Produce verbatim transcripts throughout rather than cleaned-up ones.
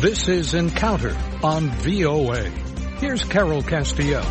This is Encounter on V O A. Here's Carol Castiel.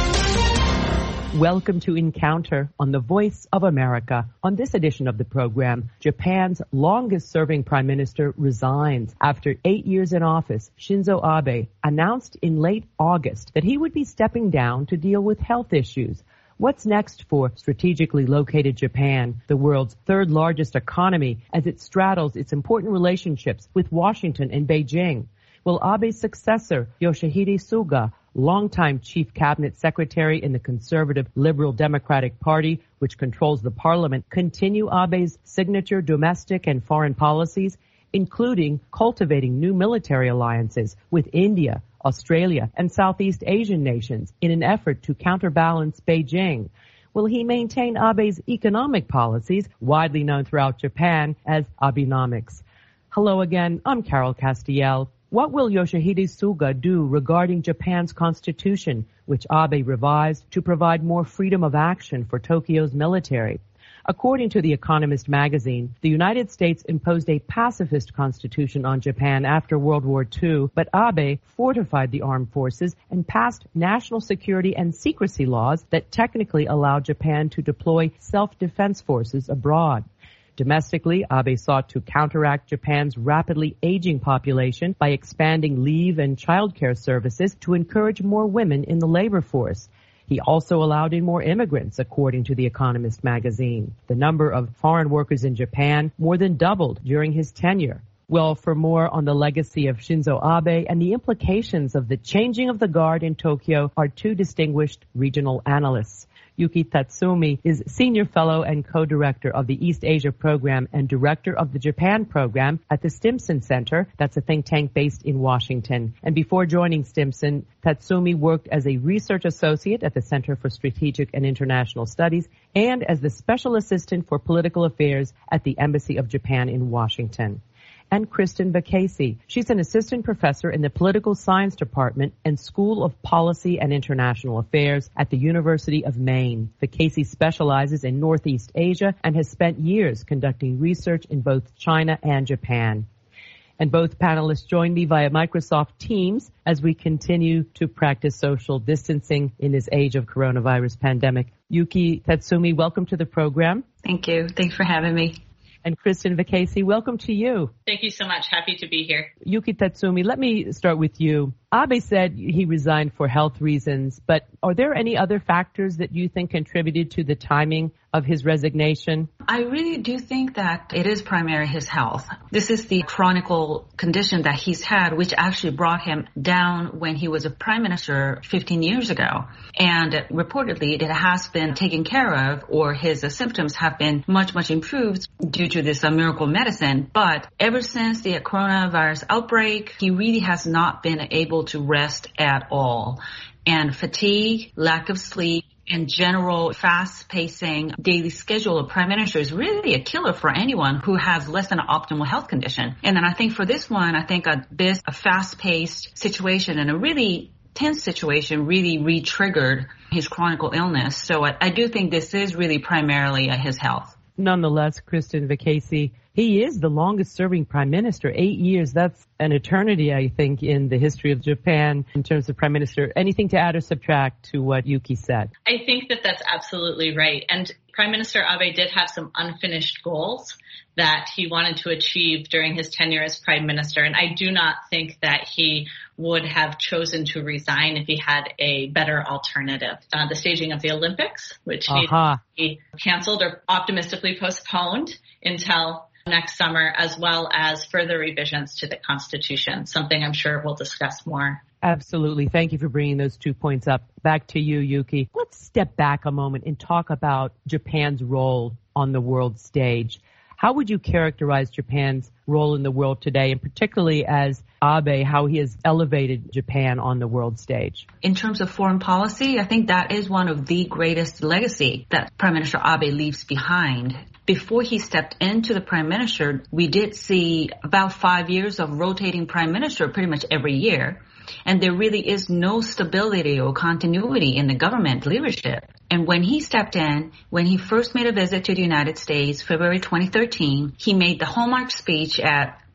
Welcome to Encounter on the Voice of America. On this edition of the program, Japan's longest-serving prime minister resigns. After eight years in office, Shinzo Abe announced in late August that he would be stepping down to deal with health issues. What's next for strategically located Japan, the world's third largest economy, as it straddles its important relationships with Washington and Beijing? Will Abe's successor, Yoshihide Suga, longtime chief cabinet secretary in the conservative Liberal Democratic Party, which controls the parliament, continue Abe's signature domestic and foreign policies, including cultivating new military alliances with India, Australia, and Southeast Asian nations in an effort to counterbalance Beijing? Will he maintain Abe's economic policies, widely known throughout Japan as Abenomics? Hello again, I'm Carol Castiel. What will Yoshihide Suga do regarding Japan's constitution, which Abe revised to provide more freedom of action for Tokyo's military? According to The Economist magazine, the United States imposed a pacifist constitution on Japan after World War Two, but Abe fortified the armed forces and passed national security and secrecy laws that technically allowed Japan to deploy self-defense forces abroad. Domestically, Abe sought to counteract Japan's rapidly aging population by expanding leave and childcare services to encourage more women in the labor force. He also allowed in more immigrants, according to The Economist magazine. The number of foreign workers in Japan more than doubled during his tenure. Well, for more on the legacy of Shinzo Abe and the implications of the changing of the guard in Tokyo are two distinguished regional analysts. Yuki Tatsumi is Senior Fellow and Co-Director of the East Asia Program and Director of the Japan Program at the Stimson Center. That's a think tank based in Washington. And before joining Stimson, Tatsumi worked as a research associate at the Center for Strategic and International Studies and as the Special Assistant for Political Affairs at the Embassy of Japan in Washington. And Kristen Vacasse. She's an assistant professor in the Political Science Department and School of Policy and International Affairs at the University of Maine. Vacasse specializes in Northeast Asia and has spent years conducting research in both China and Japan. And both panelists join me via Microsoft Teams as we continue to practice social distancing in this age of coronavirus pandemic. Yuki Tatsumi, welcome to the program. Thank you. Thanks for having me. And Kristen Vacasse, welcome to you. Thank you so much. Happy to be here. Yuki Tatsumi, let me start with you. Abe said he resigned for health reasons, but are there any other factors that you think contributed to the timing of his resignation? I really do think that it is primarily his health. This is the chronic condition that he's had, which actually brought him down when he was a prime minister fifteen years ago. And reportedly, it has been taken care of, or his symptoms have been much, much improved due to this uh, miracle medicine. But ever since the coronavirus outbreak, he really has not been able to rest at all. And fatigue, lack of sleep, and general fast-pacing daily schedule of prime minister is really a killer for anyone who has less than an optimal health condition. And then I think for this one, I think uh, this a fast-paced situation and a really tense situation really re-triggered his chronic illness. So I, I do think this is really primarily uh, his health. Nonetheless, Kristen Vacasse, he is the longest-serving prime minister. Eight years, that's an eternity, I think, in the history of Japan in terms of prime minister. Anything to add or subtract to what Yuki said? I think that that's absolutely right. And Prime Minister Abe did have some unfinished goals that he wanted to achieve during his tenure as prime minister. And I do not think that he would have chosen to resign if he had a better alternative. Uh, the staging of the Olympics, which uh-huh. needs to be canceled or optimistically postponed until next summer, as well as further revisions to the Constitution, something I'm sure we'll discuss more. Absolutely. Thank you for bringing those two points up. Back to you, Yuki. Let's step back a moment and talk about Japan's role on the world stage. How would you characterize Japan's role in the world today, and particularly as Abe, how he has elevated Japan on the world stage? In terms of foreign policy, I think that is one of the greatest legacy that Prime Minister Abe leaves behind. Before he stepped into the prime minister, we did see about five years of rotating prime minister pretty much every year. And there really is no stability or continuity in the government leadership. And when he stepped in, when he first made a visit to the United States, February twenty thirteen, he made the hallmark speech at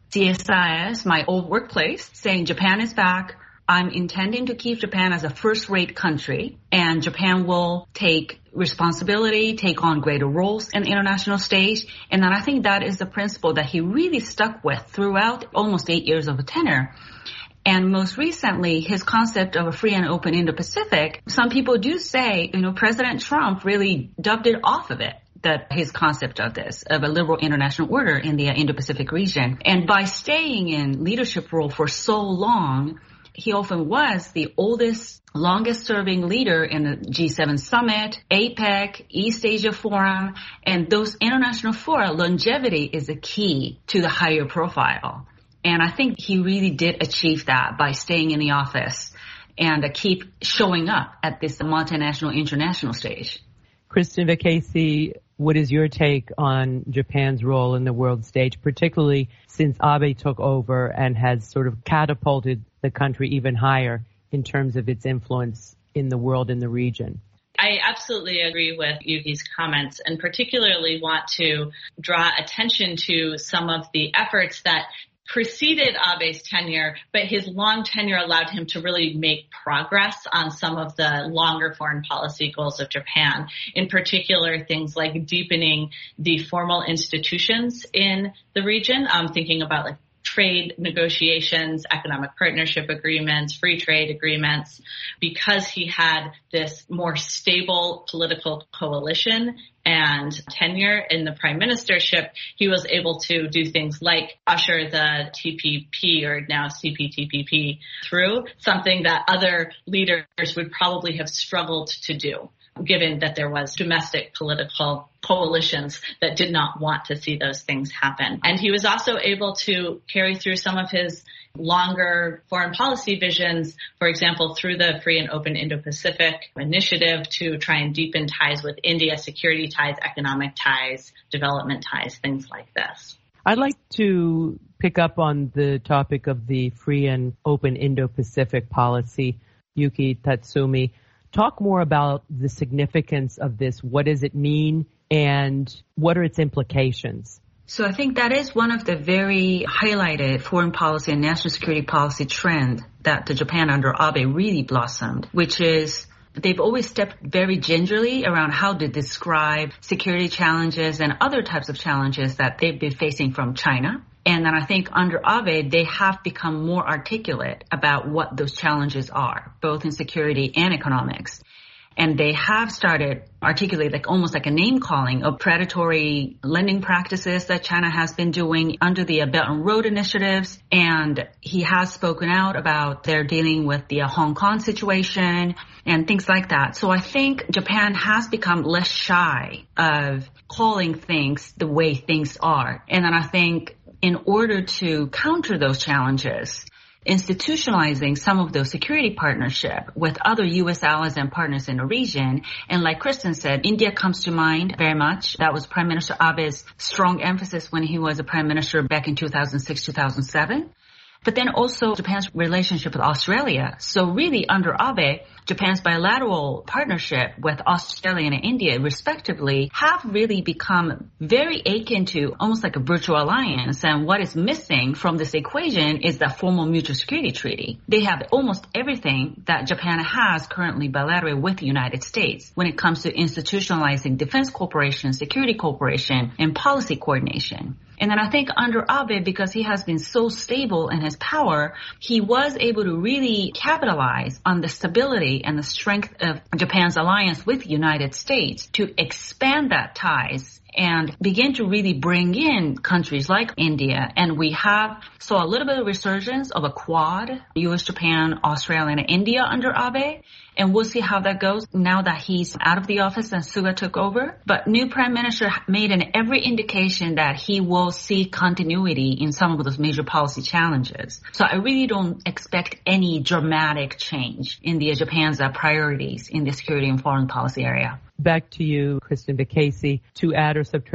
C S I S, my old workplace, saying Japan is back. I'm intending to keep Japan as a first-rate country, and Japan will take responsibility, take on greater roles in the international stage. And then I think that is the principle that he really stuck with throughout almost eight years of a tenure. And most recently, his concept of a free and open Indo-Pacific, some people do say, you know, President Trump really dubbed it off of it. That his concept of this, of a liberal international order in the Indo-Pacific region. And by staying in leadership role for so long, he often was the oldest, longest-serving leader in the G seven Summit, APEC, East Asia Forum, and those international fora. Longevity is a key to the higher profile. And I think he really did achieve that by staying in the office and uh, keep showing up at this multinational international stage. Kristen Vacasse, what is your take on Japan's role in the world stage, particularly since Abe took over and has sort of catapulted the country even higher in terms of its influence in the world and the region? I absolutely agree with Yuki's comments and particularly want to draw attention to some of the efforts that preceded Abe's tenure, but his long tenure allowed him to really make progress on some of the longer foreign policy goals of Japan. In particular, things like deepening the formal institutions in the region. I'm thinking about like trade negotiations, economic partnership agreements, free trade agreements. Because he had this more stable political coalition and tenure in the prime ministership, he was able to do things like usher the T P P, or now C P T P P, through, something that other leaders would probably have struggled to do, given that there was domestic political coalitions that did not want to see those things happen. And he was also able to carry through some of his longer foreign policy visions, for example, through the Free and Open Indo-Pacific initiative to try and deepen ties with India, security ties, economic ties, development ties, things like this. I'd like to pick up on the topic of the Free and Open Indo-Pacific policy. Yuki Tatsumi, talk more about the significance of this. What does it mean, and what are its implications? So I think that is one of the very highlighted foreign policy and national security policy trend that the Japan under Abe really blossomed, which is they've always stepped very gingerly around how to describe security challenges and other types of challenges that they've been facing from China. And then I think under Abe, they have become more articulate about what those challenges are, both in security and economics. And they have started articulate like almost like a name calling of predatory lending practices that China has been doing under the Belt and Road initiatives. And he has spoken out about their dealing with the Hong Kong situation and things like that. So I think Japan has become less shy of calling things the way things are. And then I think in order to counter those challenges, institutionalizing some of those security partnership with other U S allies and partners in the region. And like Kristen said, India comes to mind very much. That was Prime Minister Abe's strong emphasis when he was a prime minister back in two thousand six, two thousand seven. But then also Japan's relationship with Australia. So really under Abe, Japan's bilateral partnership with Australia and India respectively have really become very akin to almost like a virtual alliance. And what is missing from this equation is the formal mutual security treaty. They have almost everything that Japan has currently bilaterally with the United States when it comes to institutionalizing defense cooperation, security cooperation, and policy coordination. And then I think under Abe, because he has been so stable in his power, he was able to really capitalize on the stability and the strength of Japan's alliance with the United States to expand that ties and begin to really bring in countries like India. And we have saw a little bit of resurgence of a quad, U S, Japan, Australia, and India under Abe. And we'll see how that goes now that he's out of the office and Suga took over. But new prime minister made an every indication that he will see continuity in some of those major policy challenges. So I really don't expect any dramatic change in the Japan's uh, priorities in the security and foreign policy area. Back to you, Kristen Vacasse, to add or subtract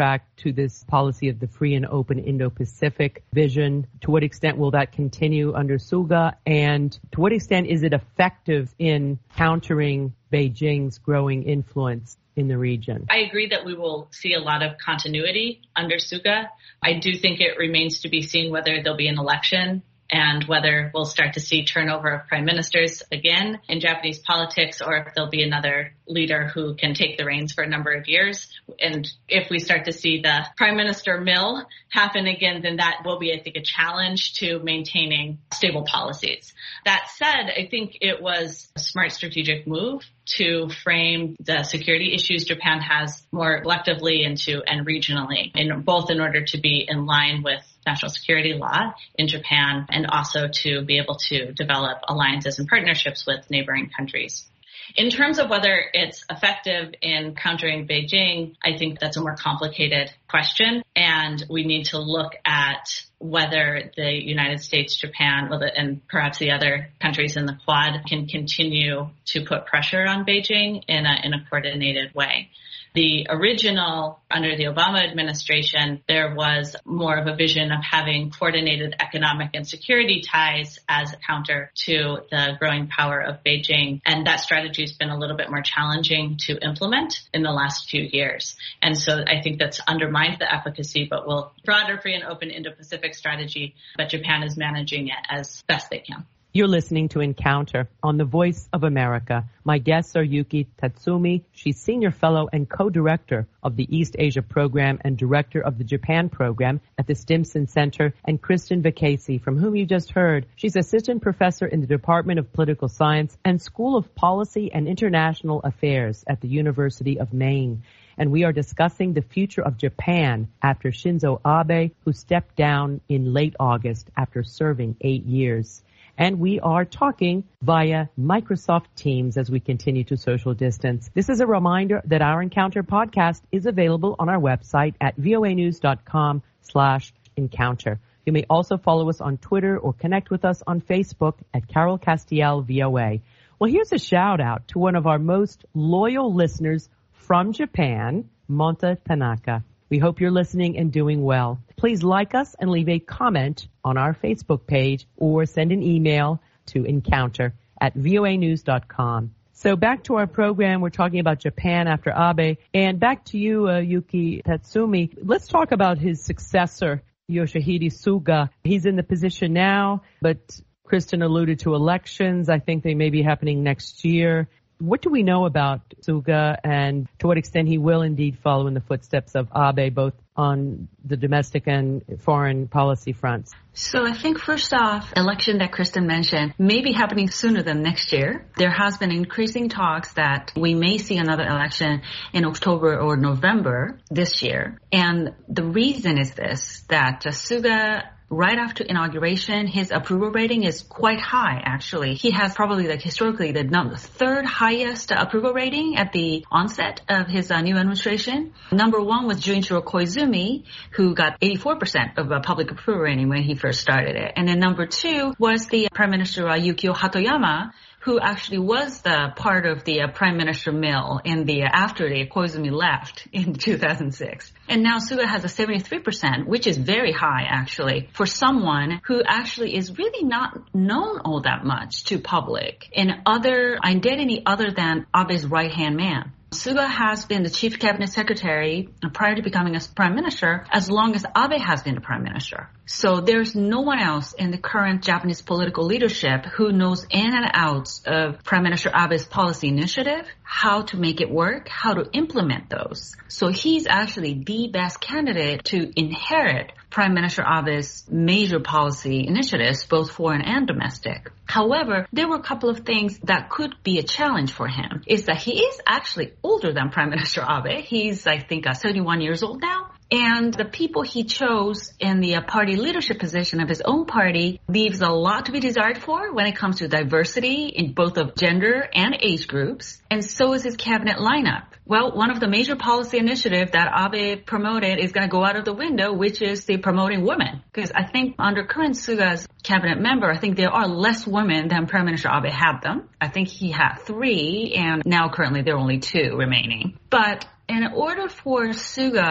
to this policy of the free and open Indo-Pacific vision. To what extent will that continue under Suga? And to what extent is it effective in countering Beijing's growing influence in the region? I agree that we will see a lot of continuity under Suga. I do think it remains to be seen whether there'll be an election and whether we'll start to see turnover of prime ministers again in Japanese politics, or if there'll be another leader who can take the reins for a number of years. And if we start to see the prime minister mill happen again, then that will be, I think, a challenge to maintaining stable policies. That said, I think it was a smart strategic move to frame the security issues Japan has more collectively into and regionally, in both in order to be in line with national security law in Japan and also to be able to develop alliances and partnerships with neighboring countries. In terms of whether it's effective in countering Beijing, I think that's a more complicated question, and we need to look at whether the United States, Japan, and perhaps the other countries in the Quad can continue to put pressure on Beijing in a, in a coordinated way. The original, under the Obama administration, there was more of a vision of having coordinated economic and security ties as a counter to the growing power of Beijing. And that strategy has been a little bit more challenging to implement in the last few years. And so I think that's undermined the efficacy, but will broader free and open Indo-Pacific strategy, but Japan is managing it as best they can. You're listening to Encounter on the Voice of America. My guests are Yuki Tatsumi. She's Senior Fellow and Co-Director of the East Asia Program and Director of the Japan Program at the Stimson Center, and Kristen Vicasi, from whom you just heard. She's Assistant Professor in the Department of Political Science and School of Policy and International Affairs at the University of Maine. And we are discussing the future of Japan after Shinzo Abe, who stepped down in late August after serving eight years. And we are talking via Microsoft Teams as we continue to social distance. This is a reminder that our Encounter podcast is available on our website at voanews.com slash encounter. You may also follow us on Twitter or connect with us on Facebook at Carol Castiel V O A. Well, here's a shout out to one of our most loyal listeners from Japan, Monta Tanaka. We hope you're listening and doing well. Please like us and leave a comment on our Facebook page or send an email to encounter at voa news dot com. So back to our program, we're talking about Japan after Abe. And back to you, uh, Yuki Tatsumi. Let's talk about his successor, Yoshihide Suga. He's in the position now, but Kristen alluded to elections. I think they may be happening next year. What do we know about Suga, and to what extent he will indeed follow in the footsteps of Abe, both on the domestic and foreign policy fronts? So I think first off, election that Kristen mentioned may be happening sooner than next year. There has been increasing talks that we may see another election in October or November this year. And the reason is this, that Suga, right after inauguration, his approval rating is quite high, actually. He has probably, like, historically, the number, third highest approval rating at the onset of his uh, new administration. Number one was Junichiro Koizumi, who got eighty-four percent of uh, public approval rating when he first started it. And then number two was the Prime Minister uh, Yukio Hatoyama, who actually was the part of the uh, Prime Minister mill in the uh, after the Koizumi left in two thousand six. And now Suga has a seventy-three percent, which is very high, actually, for someone who actually is really not known all that much to public in other identity other than Abe's right-hand man. Suga has been the chief cabinet secretary prior to becoming a prime minister as long as Abe has been the prime minister. So there's no one else in the current Japanese political leadership who knows in and outs of Prime Minister Abe's policy initiative, how to make it work, how to implement those. So he's actually the best candidate to inherit Prime Minister Abe's major policy initiatives, both foreign and domestic. However, there were a couple of things that could be a challenge for him. Is that he is actually older than Prime Minister Abe. He's, I think, uh, seventy-one years old now. And the people he chose in the uh, party leadership position of his own party leaves a lot to be desired for when it comes to diversity in both of gender and age groups. And so is his cabinet lineup. Well, one of the major policy initiatives that Abe promoted is going to go out of the window, which is the promoting women. Because I think under current Suga's cabinet member, I think there are less women than Prime Minister Abe had them. I think he had three, and now currently there are only two remaining. But in order for Suga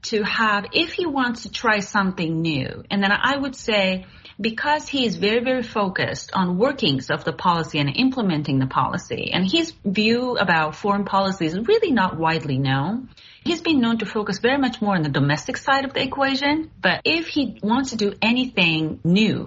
to have, if he wants to try something new, and then I would say, because he is very, very focused on workings of the policy and implementing the policy, and his view about foreign policy is really not widely known. He's been known to focus very much more on the domestic side of the equation, but if he wants to do anything new,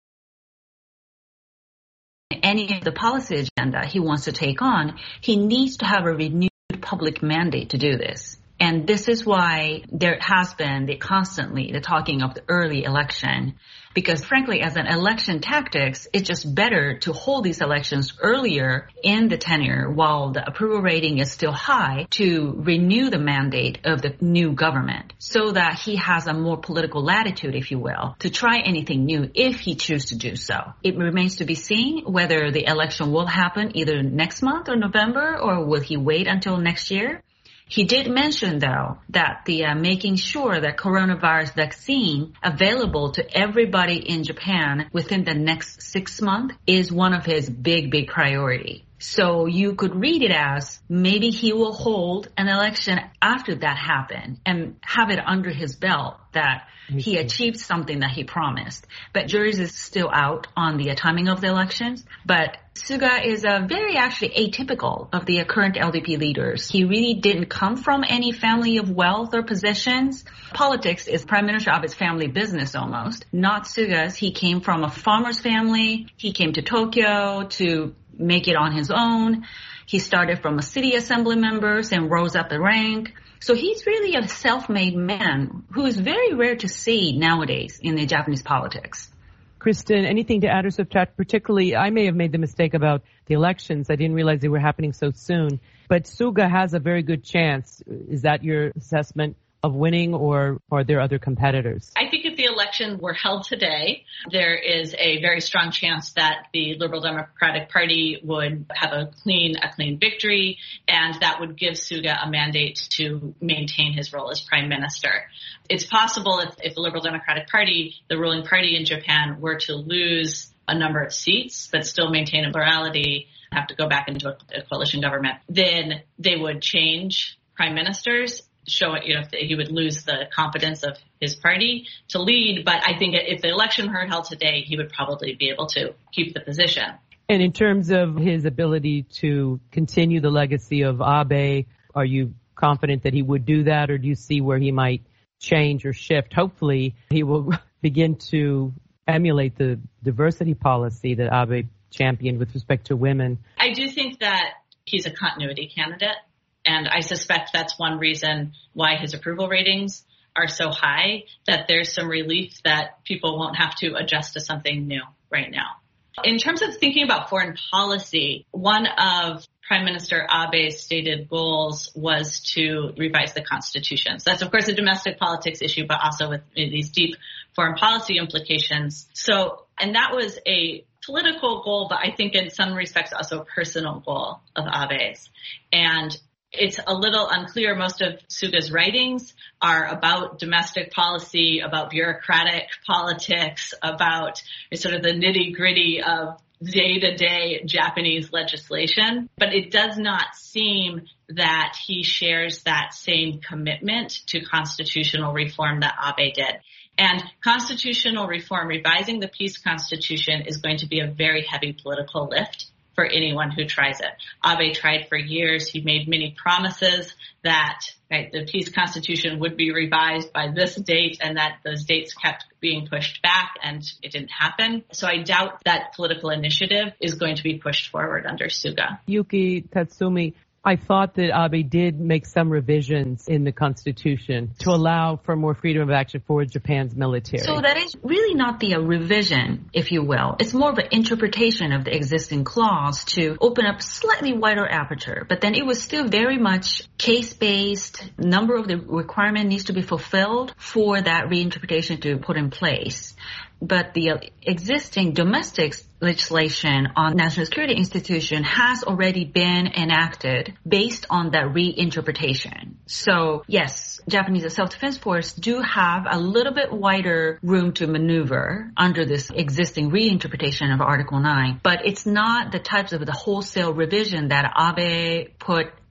any of the policy agenda he wants to take on, he needs to have a renewed public mandate to do this. And this is why there has been the constantly the talking of the early election, because frankly, as an election tactics, it's just better to hold these elections earlier in the tenure while the approval rating is still high to renew the mandate of the new government so that he has a more political latitude, if you will, to try anything new if he chooses to do so. It remains to be seen whether the election will happen either next month or November, or will he wait until next year. He did mention, though, that the uh, making sure that coronavirus vaccine available to everybody in Japan within the next six months is one of his big, big priority. So you could read it as maybe he will hold an election after that happened and have it under his belt that he achieved something that he promised. But juries is still out on the timing of the elections. But Suga is uh, very actually atypical of the uh, current L D P leaders. He really didn't come from any family of wealth or possessions. Politics is Prime Minister Abe's family business almost, not Suga's. He came from a farmer's family. He came to Tokyo to make it on his own. He started from a city assembly member and rose up the rank. So he's really a self-made man who is very rare to see nowadays in the Japanese politics. Kristen, anything to add or subtract? Particularly, I may have made the mistake about the elections. I didn't realize they were happening so soon. But Suga has a very good chance. Is that your assessment of winning, or are there other competitors? I think if the election were held today, there is a very strong chance that the Liberal Democratic Party would have a clean, a clean victory, and that would give Suga a mandate to maintain his role as prime minister. It's possible if, if the Liberal Democratic Party, the ruling party in Japan, were to lose a number of seats but still maintain a plurality, have to go back into a, a coalition government, then they would change prime ministers, show it, you know, he would lose the confidence of his party to lead. But I think if the election were held today, he would probably be able to keep the position. And in terms of his ability to continue the legacy of Abe, are you confident that he would do that, or do you see where he might change or shift? Hopefully, he will begin to emulate the diversity policy that Abe championed with respect to women. I do think that he's a continuity candidate. And I suspect that's one reason why his approval ratings are so high, that there's some relief that people won't have to adjust to something new right now. In terms of thinking about foreign policy, one of Prime Minister Abe's stated goals was to revise the Constitution. So that's, of course, a domestic politics issue, but also with these deep foreign policy implications. So, and that was a political goal, but I think in some respects also a personal goal of Abe's. And it's a little unclear. Most of Suga's writings are about domestic policy, about bureaucratic politics, about sort of the nitty-gritty of day-to-day Japanese legislation. But it does not seem that he shares that same commitment to constitutional reform that Abe did. And constitutional reform, revising the peace constitution, is going to be a very heavy political lift for anyone who tries it. Abe tried for years. He made many promises that right, the peace constitution would be revised by this date, and that those dates kept being pushed back, and it didn't happen. So I doubt that political initiative is going to be pushed forward under Suga. Yuki Tatsumi, I thought that Abe did make some revisions in the Constitution to allow for more freedom of action for Japan's military. So that is really not the uh, revision, if you will. It's more of an interpretation of the existing clause to open up slightly wider aperture. But then it was still very much case-based. Number of the requirement needs to be fulfilled for that reinterpretation to put in place. But the uh, existing domestic legislation on national security institution has already been enacted based on that reinterpretation. So yes, Japanese self-defense force do have a little bit wider room to maneuver under this existing reinterpretation of Article nine, but it's not the types of the wholesale revision that Abe put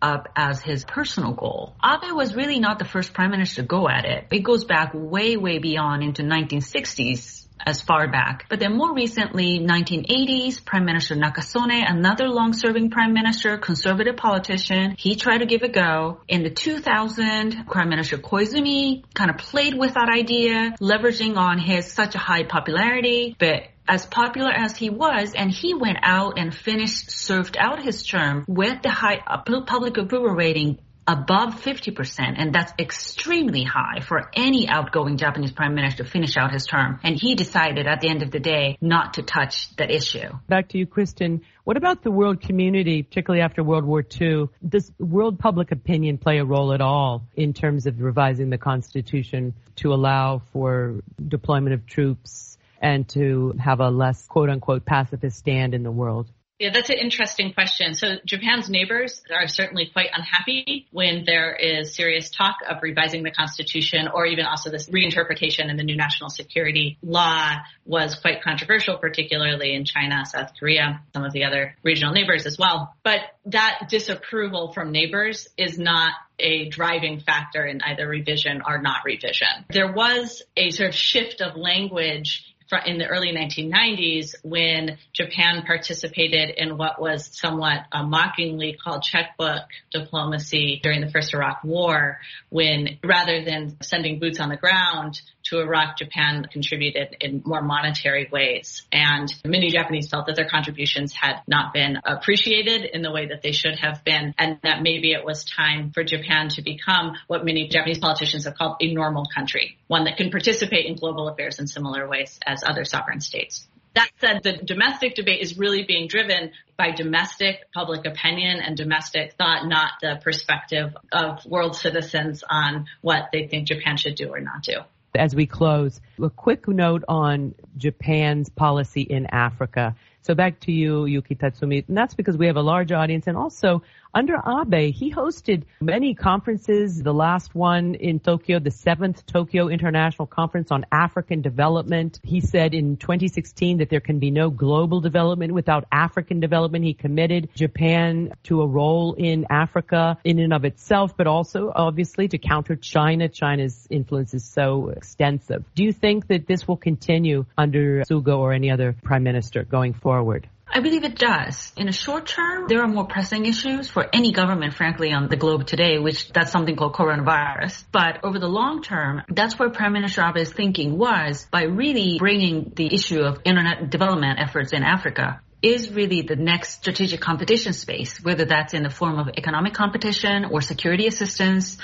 up as his personal goal. Abe was really not the first prime minister to go at it. It goes back way, way beyond into nineteen sixties. As far back. But then more recently, nineteen eighties, Prime Minister Nakasone, another long-serving prime minister, conservative politician, he tried to give it a go. In the two thousand, Prime Minister Koizumi kind of played with that idea, leveraging on his such a high popularity, but as popular as he was, and he went out and finished, served out his term with the high uh, public approval rating above fifty percent, and that's extremely high for any outgoing Japanese prime minister to finish out his term. And he decided at the end of the day not to touch that issue. Back to you, Kristen. What about the world community, particularly after World War Two? Does world public opinion play a role at all in terms of revising the Constitution to allow for deployment of troops and to have a less, quote-unquote, pacifist stand in the world? Yeah, that's an interesting question. So Japan's neighbors are certainly quite unhappy when there is serious talk of revising the Constitution, or even also this reinterpretation in the new national security law was quite controversial, particularly in China, South Korea, some of the other regional neighbors as well. But that disapproval from neighbors is not a driving factor in either revision or not revision. There was a sort of shift of language in the early nineteen nineties when Japan participated in what was somewhat uh, mockingly called checkbook diplomacy during the first Iraq War, when rather than sending boots on the ground to Iraq, Japan contributed in more monetary ways. And many Japanese felt that their contributions had not been appreciated in the way that they should have been, and that maybe it was time for Japan to become what many Japanese politicians have called a normal country, one that can participate in global affairs in similar ways as other sovereign states. That said, the domestic debate is really being driven by domestic public opinion and domestic thought, not the perspective of world citizens on what they think Japan should do or not do. As we close, a quick note on Japan's policy in Africa. So back to you, Yuki Tatsumi, and that's because we have a large audience, and also under Abe, he hosted many conferences, the last one in Tokyo, the seventh Tokyo International Conference on African Development. He said in twenty sixteen that there can be no global development without African development. He committed Japan to a role in Africa in and of itself, but also obviously to counter China. China's influence is so extensive. Do you think that this will continue under Suga or any other prime minister going forward? I believe it does. In the short term, there are more pressing issues for any government, frankly, on the globe today, which that's something called coronavirus. But over the long term, that's where Prime Minister Abe's thinking was by really bringing the issue of internet development efforts in Africa is really the next strategic competition space, whether that's in the form of economic competition or security assistance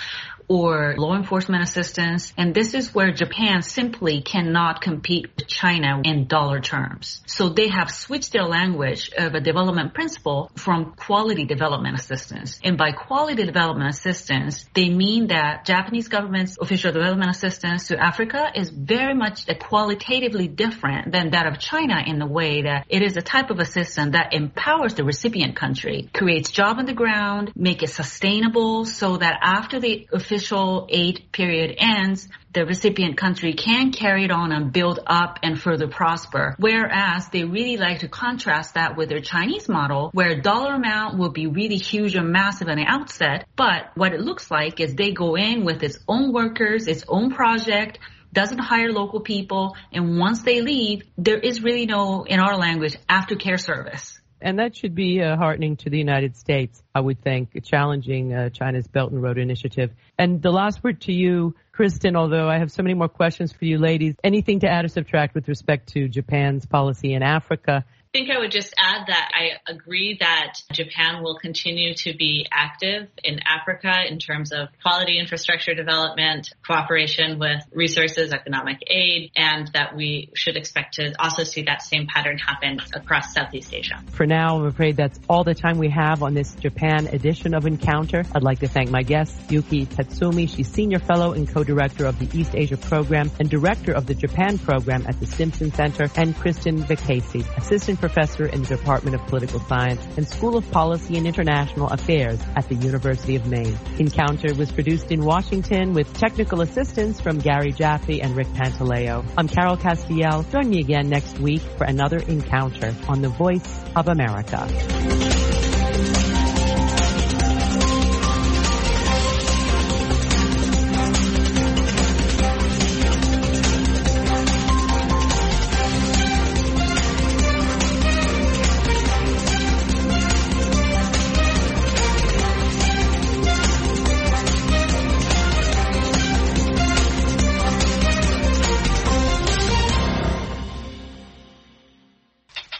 or law enforcement assistance. And this is where Japan simply cannot compete with China in dollar terms. So they have switched their language of a development principle from quality development assistance. And by quality development assistance, they mean that Japanese government's official development assistance to Africa is very much qualitatively different than that of China in the way that it is a type of assistance that empowers the recipient country, creates job on the ground, make it sustainable so that after the official aid period ends, the recipient country can carry it on and build up and further prosper. Whereas they really like to contrast that with their Chinese model, where dollar amount will be really huge and massive at the outset, but what it looks like is they go in with its own workers, its own project, doesn't hire local people, and once they leave, there is really no, in our language, aftercare service. And that should be uh, heartening to the United States, I would think, challenging uh, China's Belt and Road Initiative. And the last word to you, Kristen, although I have so many more questions for you ladies. Anything to add or subtract with respect to Japan's policy in Africa? I think I would just add that I agree that Japan will continue to be active in Africa in terms of quality infrastructure development, cooperation with resources, economic aid, and that we should expect to also see that same pattern happen across Southeast Asia. For now, I'm afraid that's all the time we have on this Japan edition of Encounter. I'd like to thank my guest, Yuki Tatsumi. She's Senior Fellow and Co-Director of the East Asia Program and Director of the Japan Program at the Stimson Center, and Kristen Vicasi, Assistant Professor in the Department of Political Science and School of Policy and International Affairs at the University of Maine. Encounter was produced in Washington with technical assistance from Gary Jaffe and Rick Pantaleo. I'm Carol Castiel. Join me again next week for another Encounter on the Voice of America.